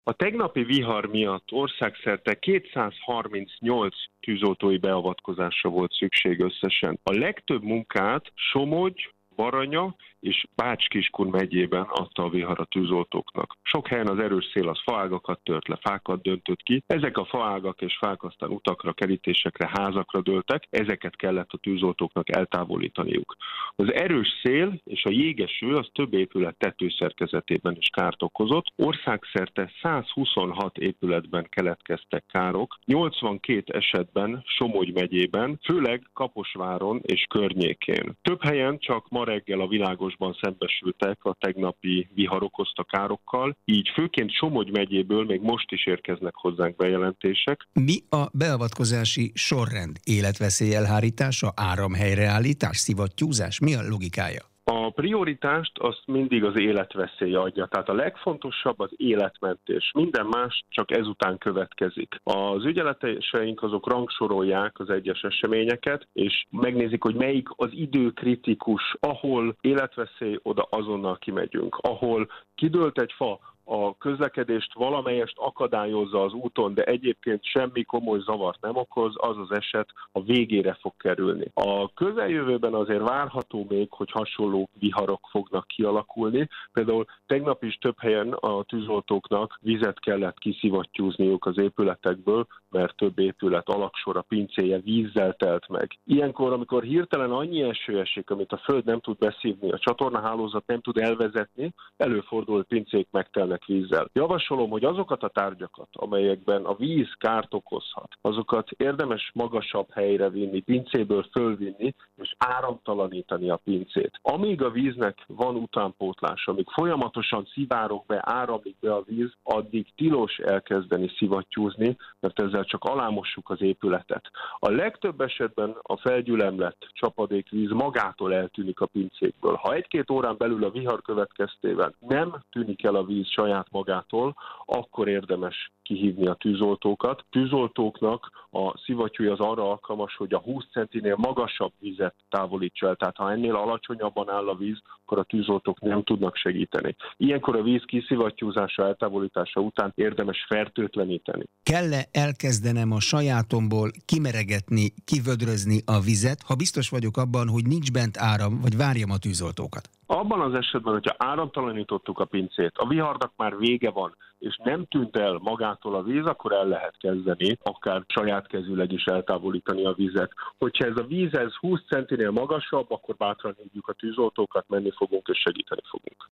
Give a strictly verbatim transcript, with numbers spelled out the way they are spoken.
A tegnapi vihar miatt országszerte kétszázharmincnyolc tűzoltói beavatkozásra volt szükség összesen. A legtöbb munkát Somogy, Baranya és Bács-Kiskun megyében adta a vihar a tűzoltóknak. Sok helyen az erős szél az faágakat tört le, fákat döntött ki. Ezek a faágak és fák aztán utakra, kerítésekre, házakra dőltek, ezeket kellett a tűzoltóknak eltávolítaniuk. Az erős szél és a jégeső az több épület tetőszerkezetében is kárt okozott. Országszerte százhuszonhat épületben keletkeztek károk, nyolcvankét esetben Somogy megyében, főleg Kaposváron és környékén. Több helyen csak ma reggel a Világosban szembesültek a tegnapi vihar okozta károkkal, így főként Somogy megyéből még most is érkeznek hozzánk bejelentések. Mi a beavatkozási sorrend? Életveszély elhárítása, áramhelyreállítás, szivattyúzás? Mi a logikája? A prioritást azt mindig az életveszély adja, tehát a legfontosabb az életmentés. Minden más csak ezután következik. Az ügyeleteseink azok rangsorolják az egyes eseményeket, és megnézik, hogy melyik az időkritikus, ahol életveszély, oda azonnal kimegyünk. Ahol kidőlt egy fa, a közlekedést valamelyest akadályozza az úton, de egyébként semmi komoly zavart nem okoz, az az eset a végére fog kerülni. A közeljövőben azért várható még, hogy hasonló viharok fognak kialakulni. Például tegnap is több helyen a tűzoltóknak vizet kellett kiszivattyúzniuk az épületekből, mert több épület alaksora, pincéje vízzel telt meg. Ilyenkor, amikor hirtelen annyi eső esik, amit a föld nem tud beszívni, a csatornahálózat nem tud elvezetni, előfordul, hogy pincék megtelnek vízzel. Javasolom, hogy azokat a tárgyakat, amelyekben a víz kárt okozhat, azokat érdemes magasabb helyre vinni, pincéből fölvinni, és áramtalanítani a pincét. Amíg a víznek van utánpótlása, amíg folyamatosan szivárog be, áramlik be a víz, addig tilos elkezdeni szivattyúzni, mert ezzel csak alámossuk az épületet. A legtöbb esetben a felgyülemlett csapadékvíz magától eltűnik a pincékből. Ha egy-két órán belül a vihar következtében nem tűnik el a víz saját magától, akkor érdemes kihívni a tűzoltókat. Tűzoltóknak a szivattyúja az arra alkalmas, hogy a húsz centinél magasabb vizet távolítsa el. Tehát ha ennél alacsonyabban áll a víz, akkor a tűzoltók nem tudnak segíteni. Ilyenkor a víz kiszivattyúzása, eltávolítása után érdemes fertőtleníteni. Kell-e elkezdenem a sajátomból kimeregetni, kivödrözni a vizet, ha biztos vagyok abban, hogy nincs bent áram, vagy várjam a tűzoltókat? Abban az esetben, hogyha áramtalanítottuk a pincét, a viharnak már vége van, és nem tűnt el magától a víz, akkor el lehet kezdeni, akár saját kezűleg is eltávolítani a vizet. Hogyha ez a víz ez húsz centinél magasabb, akkor bátran hívjuk a tűzoltókat, menni fogunk és segíteni fogunk.